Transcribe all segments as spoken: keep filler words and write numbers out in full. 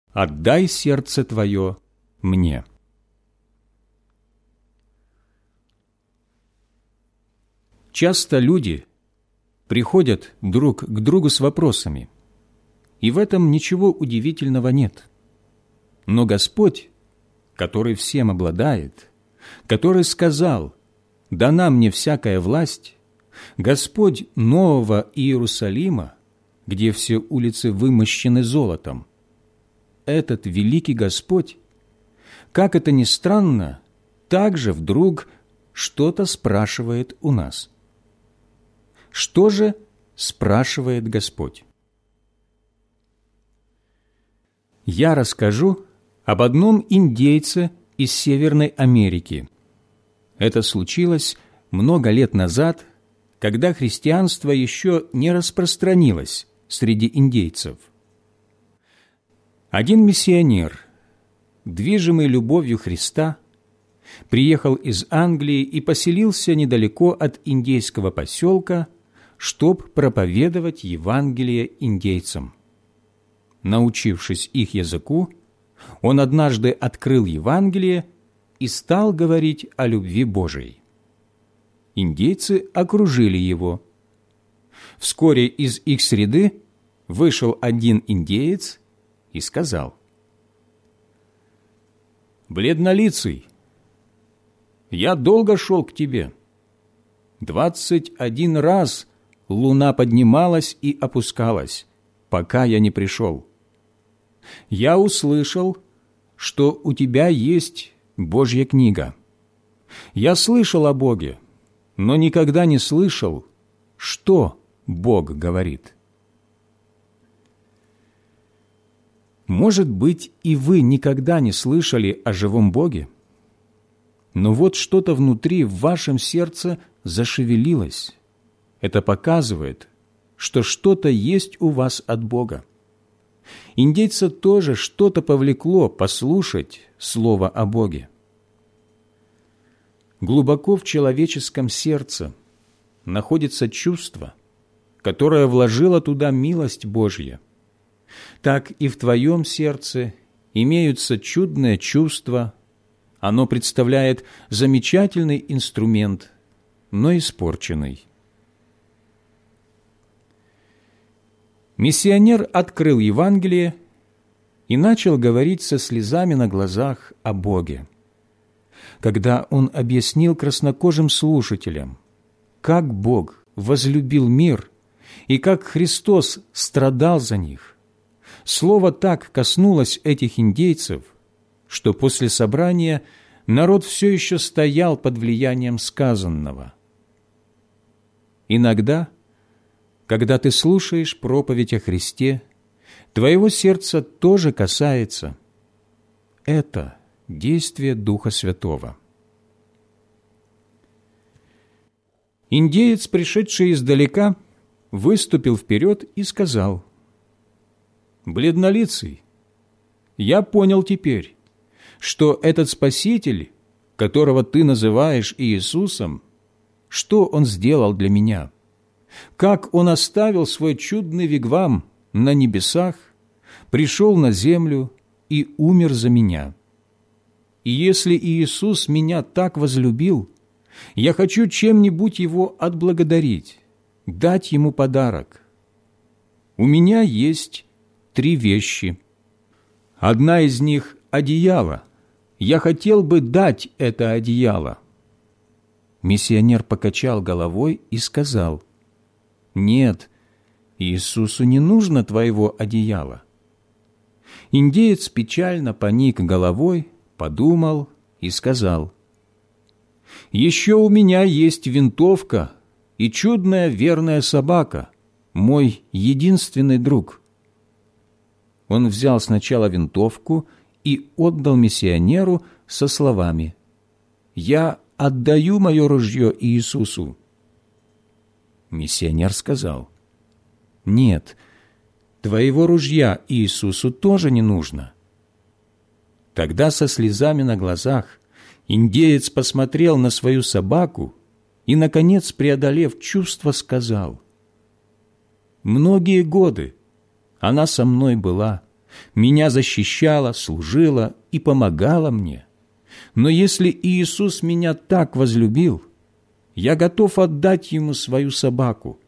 отдай сердце твое мне». Часто люди приходят друг к другу с вопросами, и в этом ничего удивительного нет. Но Господь, который всем обладает, который сказал: «Дана мне всякая власть», Господь Нового Иерусалима, где все улицы вымощены золотом, этот великий Господь, как это ни странно, также вдруг что-то спрашивает у нас. Что же спрашивает Господь? Я расскажу об одном индейце из Северной Америки. Это случилось много лет назад, когда христианство еще не распространилось среди индейцев. Один миссионер, движимый любовью Христа, приехал из Англии и поселился недалеко от индейского поселка, чтобы проповедовать Евангелие индейцам. Научившись их языку, он однажды открыл Евангелие и стал говорить о любви Божией. Индейцы окружили его. Вскоре из их среды вышел один индеец и сказал: «Бледнолицый, я долго шел к тебе. Двадцать один раз луна поднималась и опускалась, пока я не пришел. Я услышал, что у тебя есть Божья книга. Я слышал о Боге, но никогда не слышал, что Бог говорит». Может быть, и вы никогда не слышали о живом Боге? Но вот что-то внутри в вашем сердце зашевелилось. Это показывает, что что-то есть у вас от Бога. Индейца тоже что-то повлекло послушать слово о Боге. Глубоко в человеческом сердце находится чувство, которое вложило туда милость Божья. Так и в твоем сердце имеются чудные чувства. Оно представляет замечательный инструмент, но испорченный. Миссионер открыл Евангелие и начал говорить со слезами на глазах о Боге. Когда он объяснил краснокожим слушателям, как Бог возлюбил мир и как Христос страдал за них, слово так коснулось этих индейцев, что после собрания народ все еще стоял под влиянием сказанного. Иногда, когда ты слушаешь проповедь о Христе, твоего сердца тоже касается. Это действие Духа Святого. Индеец, пришедший издалека, выступил вперед и сказал: «Бледнолицый, я понял теперь, что этот Спаситель, которого ты называешь Иисусом, что Он сделал для меня, как Он оставил свой чудный вигвам на небесах, пришел на землю и умер за меня. И если Иисус меня так возлюбил, я хочу чем-нибудь Его отблагодарить, дать Ему подарок. У меня есть три вещи. Одна из них – одеяло. Я хотел бы дать это одеяло». Миссионер покачал головой и сказал: «Нет, Иисусу не нужно твоего одеяла». Индеец печально поник головой, подумал и сказал: «Еще у меня есть винтовка и чудная верная собака, мой единственный друг». Он взял сначала винтовку и отдал миссионеру со словами: «Я отдаю мое ружье Иисусу». Миссионер сказал: «Нет, твоего ружья Иисусу тоже не нужно». Тогда со слезами на глазах индеец посмотрел на свою собаку и, наконец, преодолев чувство, сказал: «Многие годы она со мной была, меня защищала, служила и помогала мне. Но если Иисус меня так возлюбил, я готов отдать Ему свою собаку.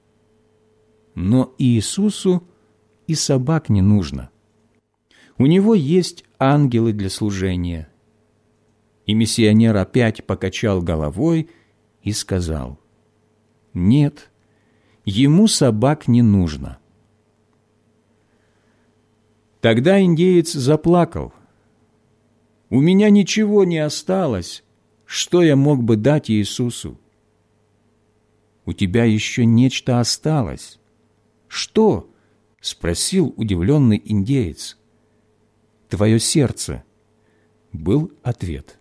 Но Иисусу и собак не нужно. У Него есть ангелы для служения». И миссионер опять покачал головой и сказал: «Нет, ему собак не нужно». Тогда индеец заплакал: «У меня ничего не осталось, что я мог бы дать Иисусу». «У тебя еще нечто осталось». «Что?» – спросил удивленный индеец. «Твое сердце», – был ответ.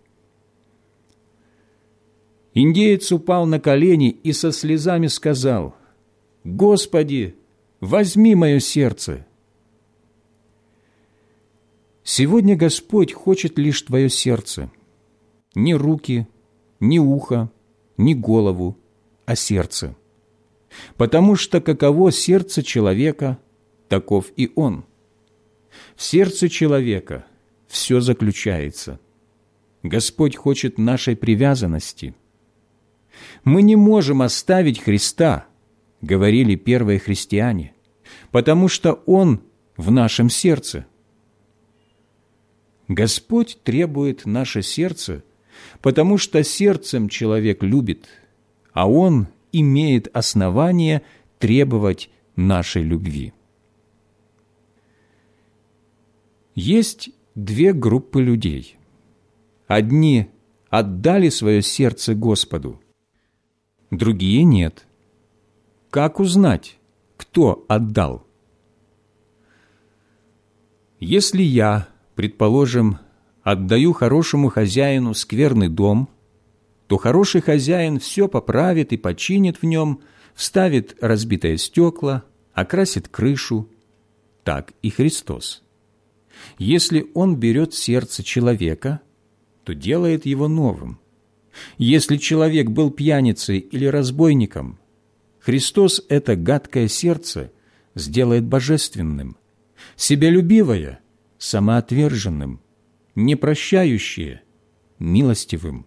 Индеец упал на колени и со слезами сказал: «Господи, возьми мое сердце». Сегодня Господь хочет лишь твое сердце. Ни руки, ни ухо, ни голову, а сердце. Потому что каково сердце человека, таков и он. В сердце человека все заключается. Господь хочет нашей привязанности. «Мы не можем оставить Христа», — говорили первые христиане, «потому что Он в нашем сердце». Господь требует наше сердце, потому что сердцем человек любит, а Он имеет основание требовать нашей любви. Есть две группы людей. Одни отдали свое сердце Господу, другие нет. Как узнать, кто отдал? Если я, предположим, отдаю хорошему хозяину скверный дом, то хороший хозяин все поправит и починит в нем, вставит разбитые стекла, окрасит крышу. Так и Христос. Если Он берет сердце человека, то делает его новым. Если человек был пьяницей или разбойником, Христос это гадкое сердце сделает божественным, себялюбивое – самоотверженным, непрощающее – милостивым.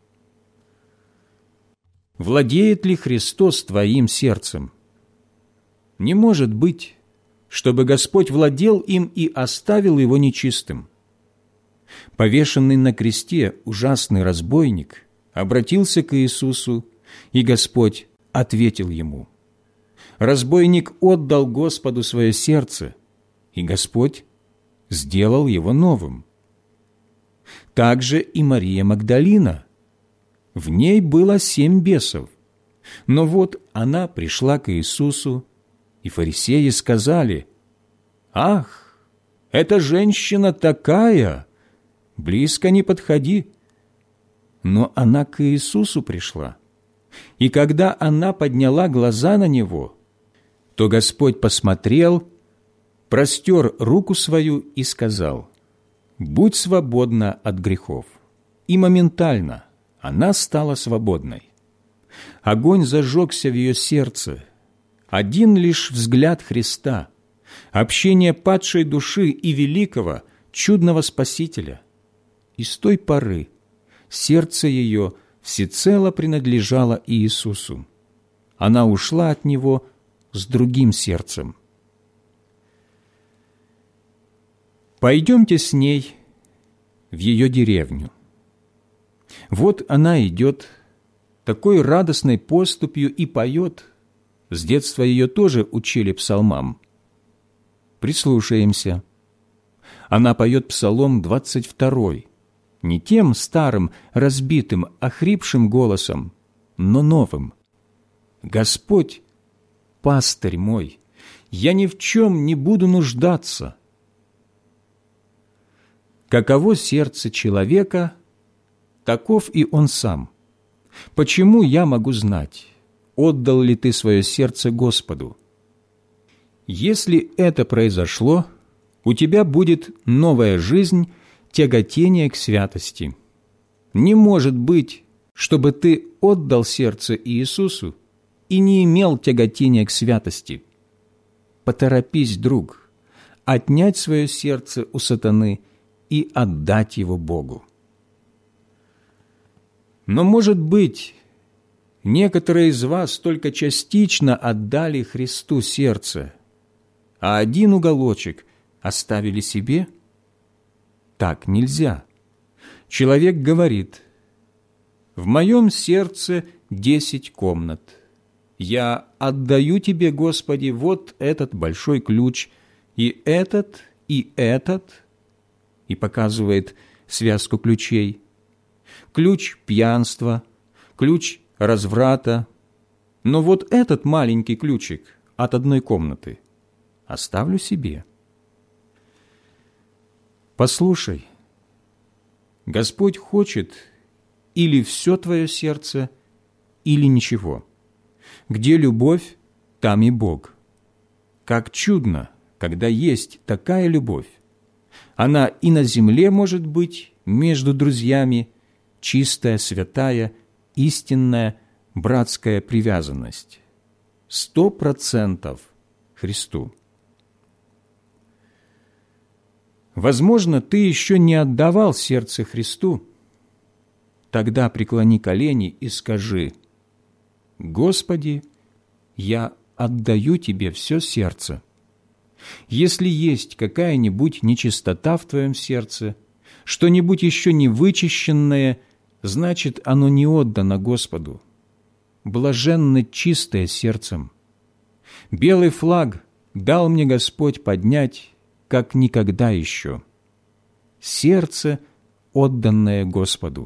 Владеет ли Христос твоим сердцем? Не может быть, чтобы Господь владел им и оставил его нечистым. Повешенный на кресте ужасный разбойник обратился к Иисусу, и Господь ответил ему. Разбойник отдал Господу свое сердце, и Господь сделал его новым. Также и Мария Магдалина. В ней было семь бесов. Но вот она пришла к Иисусу, и фарисеи сказали: «Ах, эта женщина такая! Близко не подходи». Но она к Иисусу пришла, и когда она подняла глаза на Него, то Господь посмотрел, простер руку свою и сказал: «Будь свободна от грехов». И моментально она стала свободной. Огонь зажегся в ее сердце. Один лишь взгляд Христа, общение падшей души и великого, чудного Спасителя. И с той поры сердце ее всецело принадлежало Иисусу. Она ушла от Него с другим сердцем. Пойдемте с ней в ее деревню. Вот она идет такой радостной поступью и поет. С детства ее тоже учили псалмам. Прислушаемся. Она поет псалом двадцать второй, не тем старым, разбитым, охрипшим голосом, но новым. «Господь, пастырь мой, я ни в чем не буду нуждаться». Каково сердце человека, таков и он сам. Почему я могу знать, отдал ли ты свое сердце Господу? Если это произошло, у тебя будет новая жизнь, тяготение к святости. Не может быть, чтобы ты отдал сердце Иисусу и не имел тяготения к святости. Поторопись, друг, отнять свое сердце у сатаны и отдать его Богу. Но, может быть, некоторые из вас только частично отдали Христу сердце, а один уголочек оставили себе? Так нельзя. Человек говорит: «В моем сердце десять комнат. Я отдаю Тебе, Господи, вот этот большой ключ, и этот, и этот», и показывает связку ключей. Ключ пьянства, ключ разврата. Но вот этот маленький ключик от одной комнаты оставлю себе. Послушай, Господь хочет или все твое сердце, или ничего. Где любовь, там и Бог. Как чудно, когда есть такая любовь. Она и на земле может быть между друзьями, чистая, святая, истинная, братская привязанность. Сто процентов Христу. Возможно, ты еще не отдавал сердце Христу. Тогда преклони колени и скажи: «Господи, я отдаю Тебе все сердце». Если есть какая-нибудь нечистота в твоем сердце, что-нибудь еще не вычищенное, значит, оно не отдано Господу. Блаженно чистое сердцем. Белый флаг дал мне Господь поднять, как никогда еще. Сердце, отданное Господу.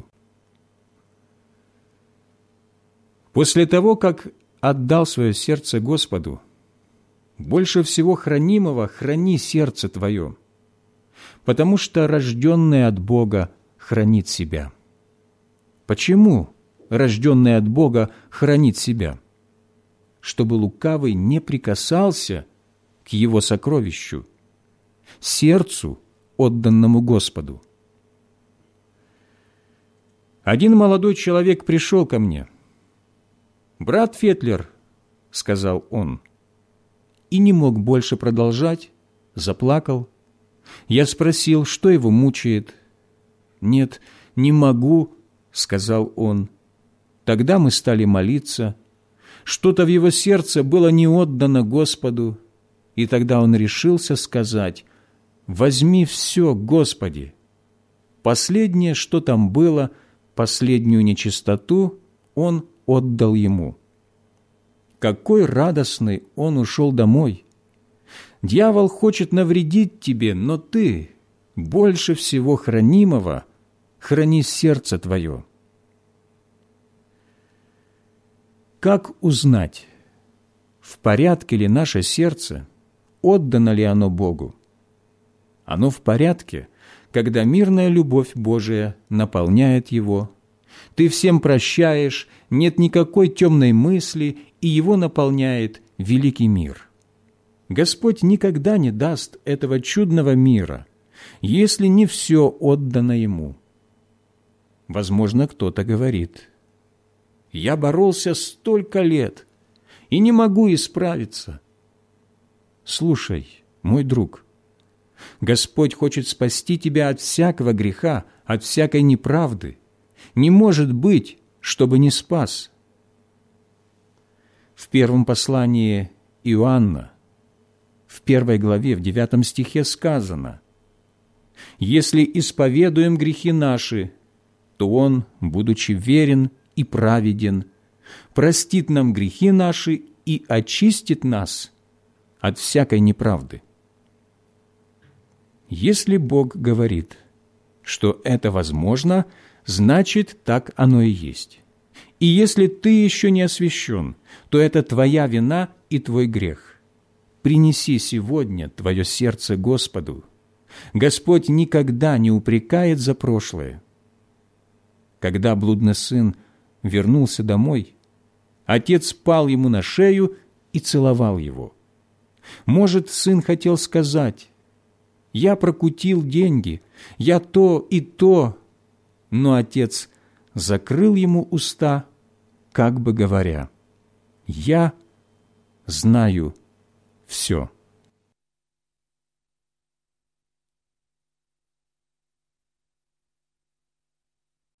После того, как отдал свое сердце Господу, больше всего хранимого храни сердце твое, потому что рожденный от Бога хранит себя. Почему рожденный от Бога хранит себя? Чтобы лукавый не прикасался к его сокровищу, сердцу, отданному Господу. Один молодой человек пришел ко мне. «Брат Фетлер», — сказал он, и не мог больше продолжать, заплакал. Я спросил, что его мучает. «Нет, не могу», — сказал он. Тогда мы стали молиться. Что-то в его сердце было не отдано Господу, и тогда он решился сказать: «Возьми все, Господи». Последнее, что там было, последнюю нечистоту, он отдал Ему. Какой радостный он ушел домой! Дьявол хочет навредить тебе, но ты больше всего хранимого храни сердце твое. Как узнать, в порядке ли наше сердце, отдано ли оно Богу? Оно в порядке, когда мирная любовь Божия наполняет его, ты всем прощаешь, нет никакой темной мысли, и его наполняет великий мир. Господь никогда не даст этого чудного мира, если не все отдано Ему. Возможно, кто-то говорит: «Я боролся столько лет и не могу исправиться». Слушай, мой друг, Господь хочет спасти тебя от всякого греха, от всякой неправды. Не может быть, чтобы не спас. В первом послании Иоанна, в первой главе, в девятом стихе сказано: «Если исповедуем грехи наши, то Он, будучи верен и праведен, простит нам грехи наши и очистит нас от всякой неправды». Если Бог говорит, что это возможно, значит, так оно и есть. И если ты еще не освящен, то это твоя вина и твой грех. Принеси сегодня твое сердце Господу. Господь никогда не упрекает за прошлое. Когда блудный сын вернулся домой, отец пал ему на шею и целовал его. Может, сын хотел сказать: «Я прокутил деньги, я то и то», но отец закрыл ему уста, как бы говоря: «Я знаю все».